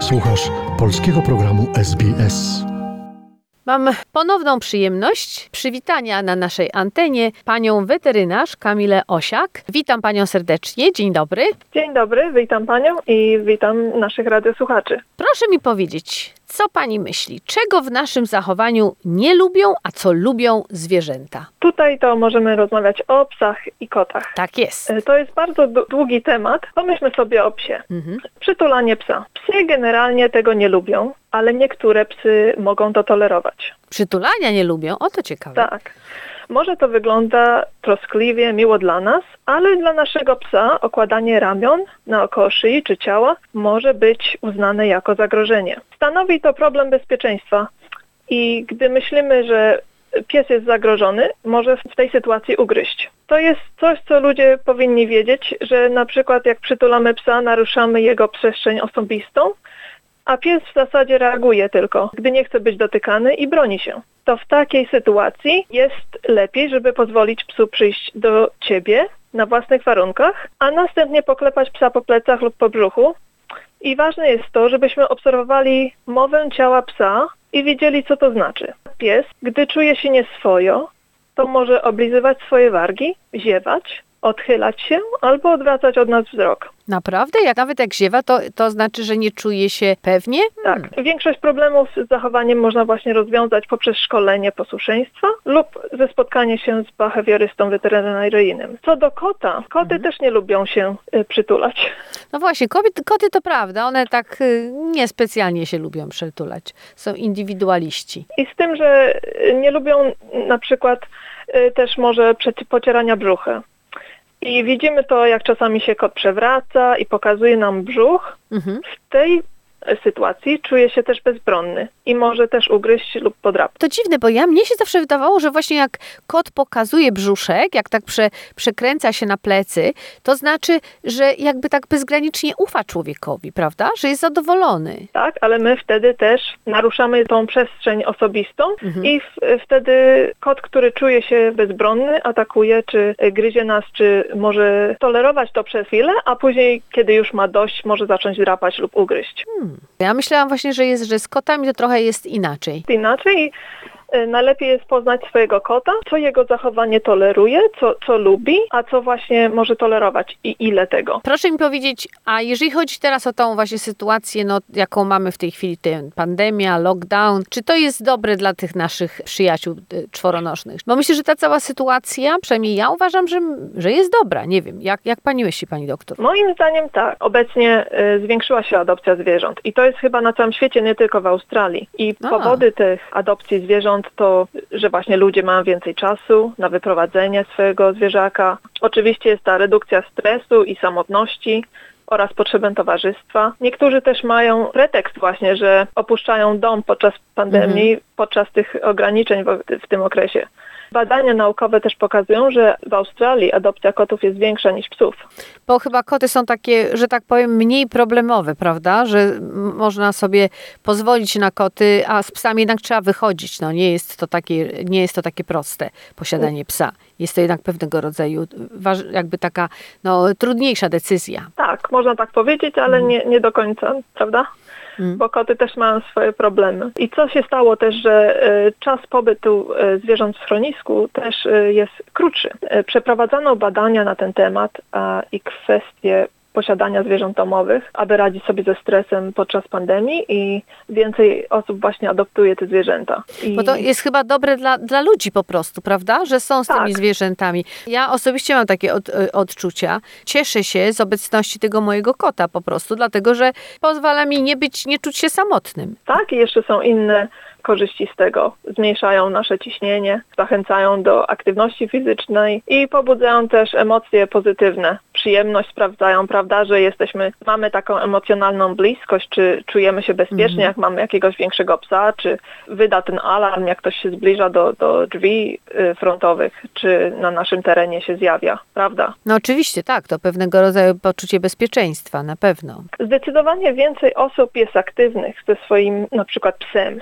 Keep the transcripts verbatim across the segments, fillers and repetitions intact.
Słuchasz polskiego programu S B S. Mam ponowną przyjemność przywitania na naszej antenie panią weterynarz Kamilę Osiak. Witam panią serdecznie. Dzień dobry. Dzień dobry, witam panią i witam naszych radiosłuchaczy. Proszę mi powiedzieć, co pani myśli? Czego w naszym zachowaniu nie lubią, a co lubią zwierzęta? Tutaj to możemy rozmawiać o psach i kotach. Tak jest. To jest bardzo długi temat. Pomyślmy sobie o psie. Mhm. Przytulanie psa. Psy generalnie tego nie lubią, ale niektóre psy mogą to tolerować. Przytulania nie lubią? O, to ciekawe. Tak. Może to wygląda troskliwie, miło dla nas, ale dla naszego psa okładanie ramion naokoło szyi czy ciała może być uznane jako zagrożenie. Stanowi to problem bezpieczeństwa i gdy myślimy, że pies jest zagrożony, może w tej sytuacji ugryźć. To jest coś, co ludzie powinni wiedzieć, że na przykład jak przytulamy psa, naruszamy jego przestrzeń osobistą, a pies w zasadzie reaguje tylko, gdy nie chce być dotykany i broni się. To w takiej sytuacji jest lepiej, żeby pozwolić psu przyjść do ciebie na własnych warunkach, a następnie poklepać psa po plecach lub po brzuchu. I ważne jest to, żebyśmy obserwowali mowę ciała psa i wiedzieli, co to znaczy. Pies, gdy czuje się nieswojo, to może oblizywać swoje wargi, ziewać, odchylać się albo odwracać od nas wzrok. Naprawdę? Jak nawet jak ziewa, to, to znaczy, że nie czuje się pewnie? Tak. Większość problemów z zachowaniem można właśnie rozwiązać poprzez szkolenie posłuszeństwa lub ze spotkanie się z behawiorystą weterynaryjnym. Co do kota, koty mhm. też nie lubią się y, przytulać. No właśnie, kobiety, koty to prawda, one tak y, niespecjalnie się lubią przytulać. Są indywidualiści. I z tym, że y, nie lubią na przykład y, też może pocierania brzucha. I widzimy to, jak czasami się kot przewraca i pokazuje nam brzuch. Mhm. W tej sytuacji czuje się też bezbronny i może też ugryźć lub podrapać. To dziwne, bo ja mnie się zawsze wydawało, że właśnie jak kot pokazuje brzuszek, jak tak prze, przekręca się na plecy, to znaczy, że jakby tak bezgranicznie ufa człowiekowi, prawda? Że jest zadowolony. Tak, ale my wtedy też naruszamy tą przestrzeń osobistą mhm. i w, wtedy kot, który czuje się bezbronny, atakuje, czy gryzie nas, czy może tolerować to przez chwilę, a później, kiedy już ma dość, może zacząć drapać lub ugryźć. Hmm. Ja myślałam właśnie, że jest, że z kotami to trochę jest inaczej. Inaczej najlepiej jest poznać swojego kota, co jego zachowanie toleruje, co, co lubi, a co właśnie może tolerować i ile tego. Proszę mi powiedzieć, a jeżeli chodzi teraz o tą właśnie sytuację, no, jaką mamy w tej chwili, tę pandemia, lockdown, czy to jest dobre dla tych naszych przyjaciół y, czworonożnych? Bo myślę, że ta cała sytuacja, przynajmniej ja uważam, że, że jest dobra. Nie wiem, jak, jak pani myśli, pani doktor? Moim zdaniem tak. Obecnie y, zwiększyła się adopcja zwierząt i to jest chyba na całym świecie, nie tylko w Australii. I a. powody tych adopcji zwierząt to, że właśnie ludzie mają więcej czasu na wyprowadzenie swojego zwierzaka. Oczywiście jest ta redukcja stresu i samotności oraz potrzebę towarzystwa. Niektórzy też mają pretekst właśnie, że opuszczają dom podczas pandemii, mhm. podczas tych ograniczeń w, w tym okresie. Badania naukowe też pokazują, że w Australii adopcja kotów jest większa niż psów. Bo chyba koty są takie, że tak powiem, mniej problemowe, prawda? Że m- można sobie pozwolić na koty, a z psami jednak trzeba wychodzić. No nie jest to takie, nie jest to takie proste, posiadanie psa. Jest to jednak pewnego rodzaju, waż, jakby taka no, trudniejsza decyzja. Tak, można tak powiedzieć, ale mm. nie, nie do końca, prawda? Mm. Bo koty też mają swoje problemy. I co się stało też, że y, czas pobytu y, zwierząt w schronisku też y, jest krótszy. Y, przeprowadzano badania na ten temat a, i kwestie posiadania zwierząt domowych, aby radzić sobie ze stresem podczas pandemii i więcej osób właśnie adoptuje te zwierzęta. I... Bo to jest chyba dobre dla, dla ludzi po prostu, prawda? Że są z tak. tymi zwierzętami. Ja osobiście mam takie od, odczucia. Cieszę się z obecności tego mojego kota po prostu, dlatego że pozwala mi nie być, nie czuć się samotnym. Tak, i jeszcze są inne korzyści z tego. Zmniejszają nasze ciśnienie, zachęcają do aktywności fizycznej i pobudzają też emocje pozytywne. Przyjemność sprawdzają, prawda, że jesteśmy, mamy taką emocjonalną bliskość, czy czujemy się bezpiecznie, mm-hmm. jak mamy jakiegoś większego psa, czy wyda ten alarm, jak ktoś się zbliża do, do drzwi frontowych, czy na naszym terenie się zjawia, prawda? No oczywiście, tak, to pewnego rodzaju poczucie bezpieczeństwa, na pewno. Zdecydowanie więcej osób jest aktywnych ze swoim na przykład psem. Mm-hmm.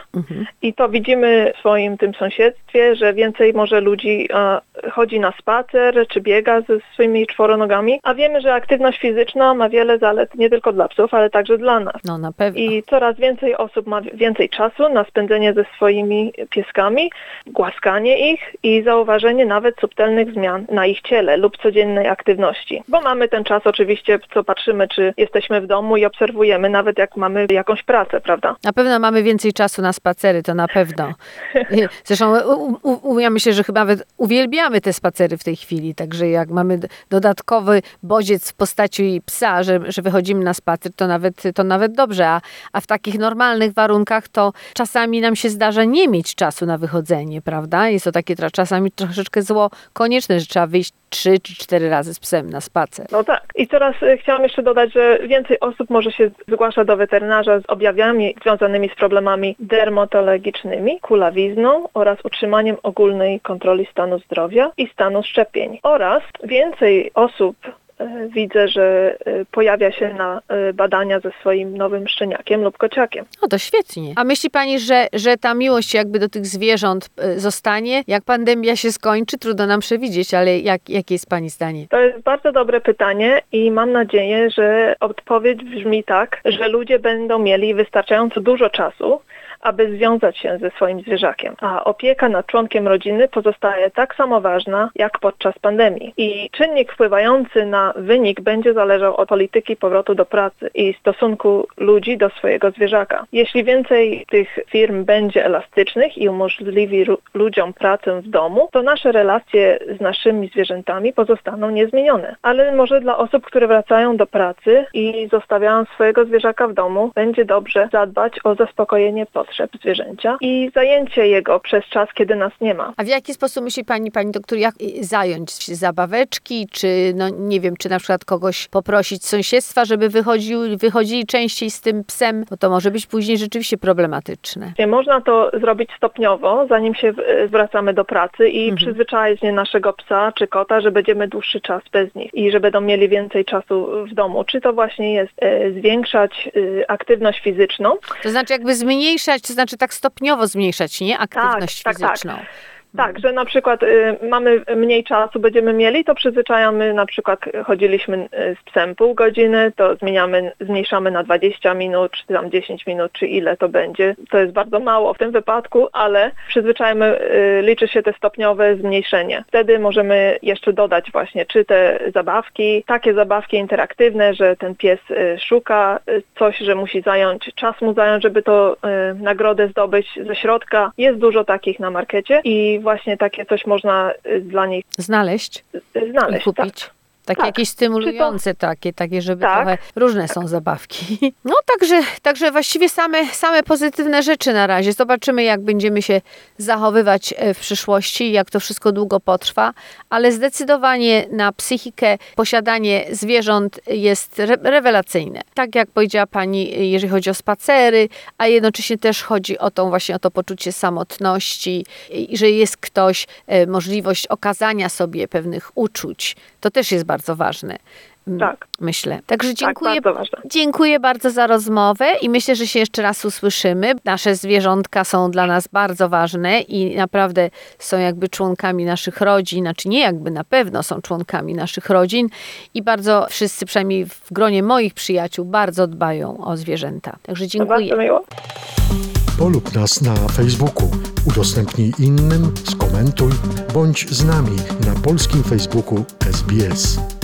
i to widzimy w swoim tym sąsiedztwie, że więcej może ludzi a, chodzi na spacer czy biega ze swoimi czworonogami, a wiemy, że aktywność fizyczna ma wiele zalet nie tylko dla psów, ale także dla nas. No na pewno. I coraz więcej osób ma więcej czasu na spędzenie ze swoimi pieskami, głaskanie ich i zauważenie nawet subtelnych zmian na ich ciele lub codziennej aktywności. Bo mamy ten czas oczywiście, co patrzymy, czy jesteśmy w domu i obserwujemy, nawet jak mamy jakąś pracę, prawda? Na pewno mamy więcej czasu na spacery, to na pewno. Zresztą u, u, ja myślę, że chyba nawet uwielbiamy te spacery w tej chwili, także jak mamy d- dodatkowy bodziec w postaci psa, że, że wychodzimy na spacer, to nawet, to nawet dobrze, a, a w takich normalnych warunkach to czasami nam się zdarza nie mieć czasu na wychodzenie, prawda? Jest to takie tra- czasami troszeczkę zło konieczne, że trzeba wyjść trzy czy cztery razy z psem na spacer. No tak. I teraz y, chciałam jeszcze dodać, że więcej osób może się zgłasza do weterynarza z objawami związanymi z problemami dermatologicznymi, kulawizną oraz utrzymaniem ogólnej kontroli stanu zdrowia i stanu szczepień. Oraz więcej osób widzę, że pojawia się na badania ze swoim nowym szczeniakiem lub kociakiem. No to świetnie. A myśli pani, że, że ta miłość jakby do tych zwierząt zostanie? Jak pandemia się skończy? Trudno nam przewidzieć, ale jak, jakie jest pani zdanie? To jest bardzo dobre pytanie i mam nadzieję, że odpowiedź brzmi tak, że ludzie będą mieli wystarczająco dużo czasu, aby związać się ze swoim zwierzakiem. A opieka nad członkiem rodziny pozostaje tak samo ważna, jak podczas pandemii. I czynnik wpływający na wynik będzie zależał od polityki powrotu do pracy i stosunku ludzi do swojego zwierzaka. Jeśli więcej tych firm będzie elastycznych i umożliwi ru- ludziom pracę w domu, to nasze relacje z naszymi zwierzętami pozostaną niezmienione. Ale może dla osób, które wracają do pracy i zostawiają swojego zwierzaka w domu, będzie dobrze zadbać o zaspokojenie potrzeb zwierzęcia i zajęcie jego przez czas, kiedy nas nie ma. A w jaki sposób myśli pani, pani doktor, jak zająć zabaweczki, czy no nie wiem, czy na przykład kogoś poprosić z sąsiedztwa, żeby wychodził, wychodzili częściej z tym psem, bo to może być później rzeczywiście problematyczne. Można to zrobić stopniowo, zanim się zwracamy do pracy i mhm. przyzwyczaić naszego psa czy kota, że będziemy dłuższy czas bez nich i że będą mieli więcej czasu w domu. Czy to właśnie jest e, zwiększać e, aktywność fizyczną? To znaczy jakby zmniejszać, to znaczy tak stopniowo zmniejszać, nie? Aktywność tak, fizyczną. Tak, tak. Tak, że na przykład y, mamy mniej czasu, będziemy mieli, to przyzwyczajamy, na przykład chodziliśmy z psem pół godziny, to zmieniamy, zmniejszamy na dwadzieścia minut, czy tam dziesięć minut, czy ile to będzie. To jest bardzo mało w tym wypadku, ale przyzwyczajamy, y, liczy się te stopniowe zmniejszenie. Wtedy możemy jeszcze dodać właśnie, czy te zabawki, takie zabawki interaktywne, że ten pies y, szuka y, coś, że musi zająć, czas mu zająć, żeby to y, nagrodę zdobyć ze środka. Jest dużo takich na markecie i właśnie takie coś można dla nich znaleźć, znaleźć i kupić. Tak. Takie tak. jakieś stymulujące to... takie, takie, żeby tak. trochę różne są zabawki. No także, także właściwie same, same pozytywne rzeczy na razie. Zobaczymy, jak będziemy się zachowywać w przyszłości, jak to wszystko długo potrwa, ale zdecydowanie na psychikę posiadanie zwierząt jest re- rewelacyjne. Tak jak powiedziała pani, jeżeli chodzi o spacery, a jednocześnie też chodzi o tą właśnie o to poczucie samotności i że jest ktoś, możliwość okazania sobie pewnych uczuć. To też jest bardzo ważne. Tak. Myślę. Także dziękuję, tak, bardzo ważne. dziękuję bardzo za rozmowę i myślę, że się jeszcze raz usłyszymy. Nasze zwierzątka są dla nas bardzo ważne i naprawdę są jakby członkami naszych rodzin, znaczy nie jakby, na pewno są członkami naszych rodzin i bardzo wszyscy, przynajmniej w gronie moich przyjaciół, bardzo dbają o zwierzęta. Także dziękuję. To bardzo miło. Polub nas na Facebooku, udostępnij innym, skomentuj, bądź z nami na polskim Facebooku S B S.